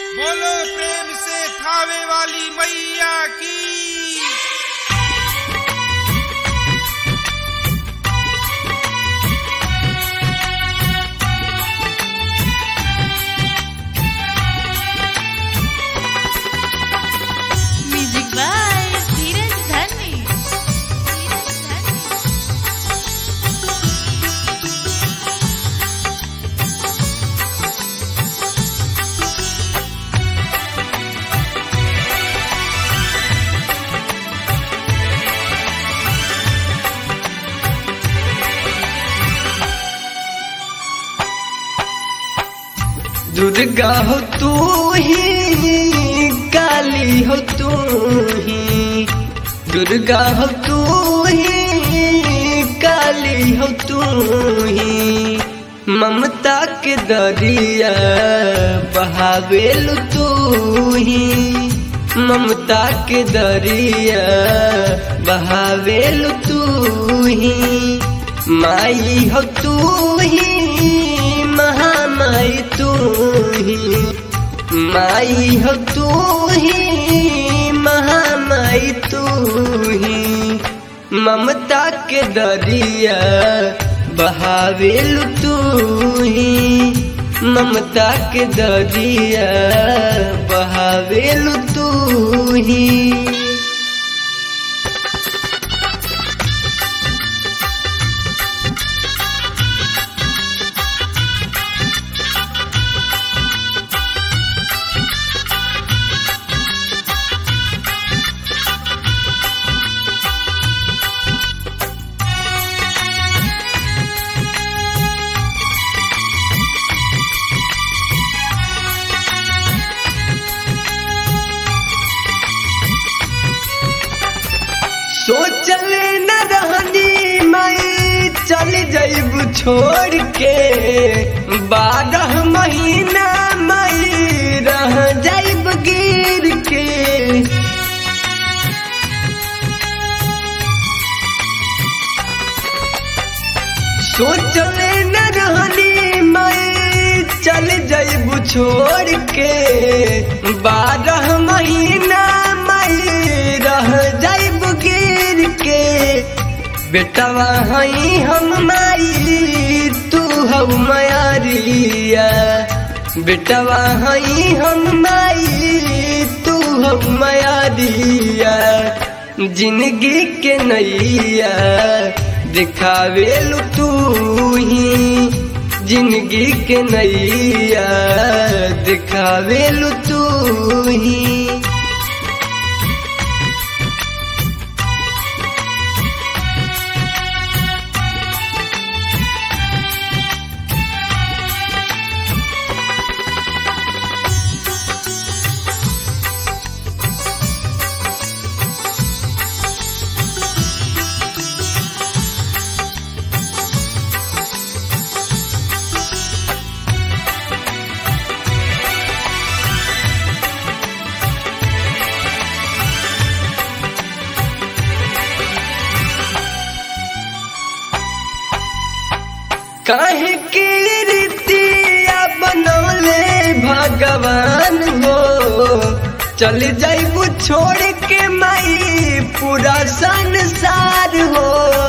बोलो प्रेम से थावे वाली मैया की। म्यूजिक बाय धीरज धनी। दुर्गा हो तू ही, काली हो तू ही, दुर्गा हो तू ही, काली हो तू ही, ममता के दरिया बहावेलु तू ही, ममता के दरिया बहावेलु तू ही, माई हो तू ही, महामाई तू ही, माई हो तू ही, महामाई तू ही, ममता के दरिया बहावेलु तू ही, ममता के दरिया बहावेलु तू ही। सोचले न रहनी माई चल जाइब छोड़ के, 12 महीना माई रह जाइब गिर के, सोचले न रहनी माई चल जाइब छोड़ के, 12 महीना माई रह जाइब गिर के, बेटवा हई हम माई तू हऊ मयारिया, बेटवा हई हम माई तू हऊ मयारिया, जिंदगी के नैया दिखावेलु तू ही, जिंदगी के नैया दिखावेलु तू ही। काहे के रीतिया बनौले भगवान हो, चल जाइबू छोड़ के माई पूरा संसार हो,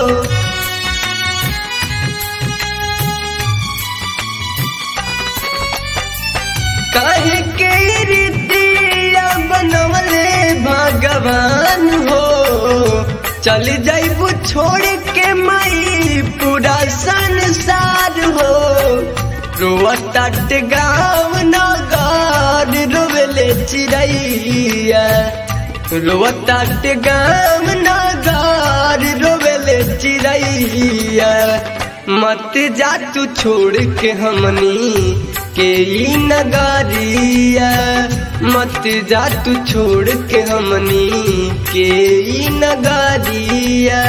काहे के रीतिया बनौले भगवान हो, चल जाइबू छोड़ के माई पूरा संसार हो, रोवताट गाँव नगर रोवेले चिड़ैया, रोवताट गाँव नगर रोवेले चिड़ैया, मत जा तू छोड़ के हमनी के ई नगरिया, मत जा तू छोड़ के हमनी के ई नगरिया।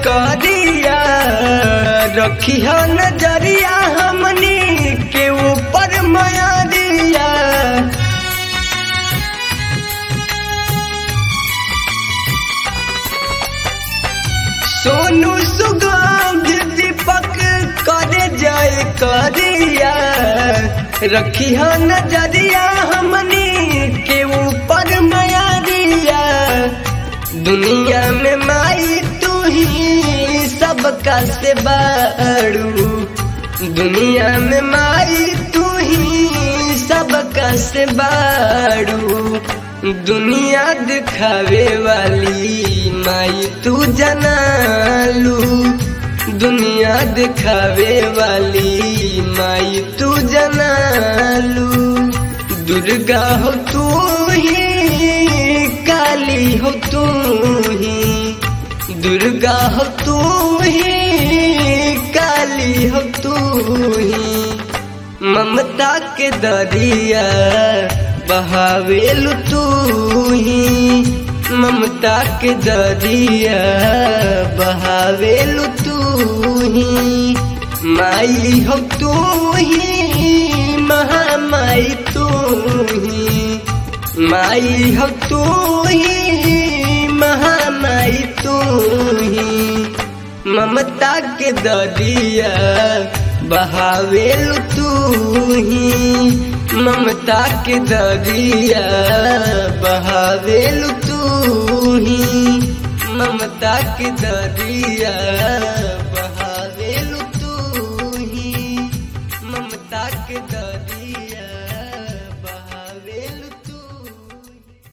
करिया रखी हो नजरिया हमनी के ऊपर मयरिया। सोनू सुगंध दीपक करे जाए करिया रखी हो नजरिया हमनी के ऊपर मयरिया। दुनिया में माई तू ही सबका से बाड़ू, दुनिया में माई तू ही सबका से बाड़ू। दुनिया दिखावे वाली माई तू जनालू, दुनिया दिखावे वाली माई तू जनालू। दुर्गा हो तू ही, काली हो तू ही, दुर्गा हो तू ही, काली हो तू ही। ममता के दरिया बहावेलु तू ही, ममता के दरिया बहावेलु तू ही। माई हो तू ही, महामाई तू ही, माई हो तू ही, महामाई तू ही। ममता के दरिया बहावेलु तू ही, ममता के दरिया बहावेलु तू ही, ममता के दरिया बहावेलु तू ही, ममता के दरिया।